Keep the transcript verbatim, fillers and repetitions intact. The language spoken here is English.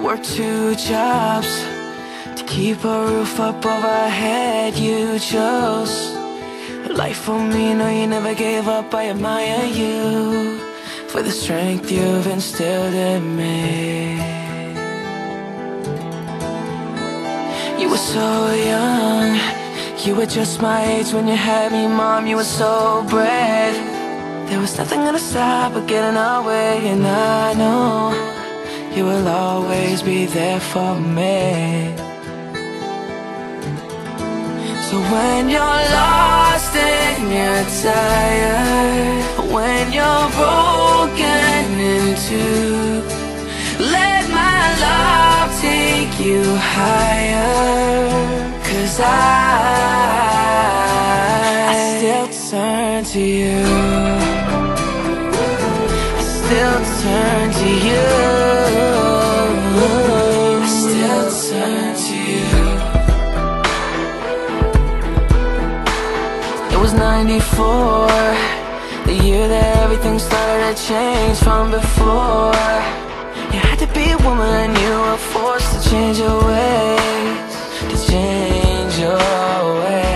worked two jobs to keep a roof up over our head. You chose a life for me, no, you never gave up. I admire you for the strength you've instilled in me. You were so young, you were just my age when you had me, Mom. You were so brave. There was nothing gonna stop or get in our way, and I know you will always be there for me. So when you're lost and you're tired, when you're broken in two, let my love take you higher. 'Cause I, I still turn to you, I still turn to you, I still turn to you. It was ninety-four, the year that everything started to change from before. You had to be a woman, you were forced to change your ways, to change your ways.